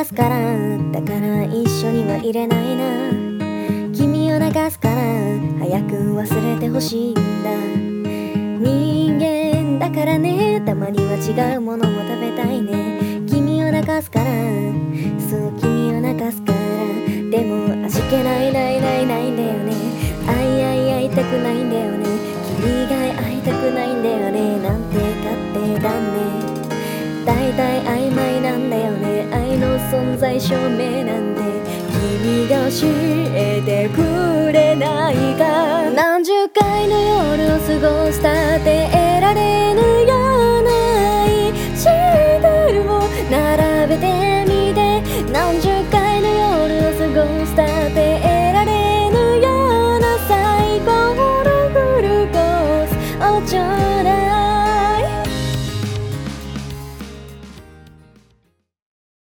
流すから、だから一緒にはいれないな。君を流すから早く忘れてほしいんだ。人間だからね、たまには違うものも食べたいね。君を流すから、そう君を流すから。でも味気ないんだよね。会いたくないんだよね。君以外会いたくないんだよね。なんて勝手だね。大体曖昧なんだよね。愛の存在証明なんて君が教えてくれないか。何十回の夜を過ごしたって得られぬような愛シールを並べてみて。何十回の夜を過ごしたって得られぬような最高のグルコースをちょうだい。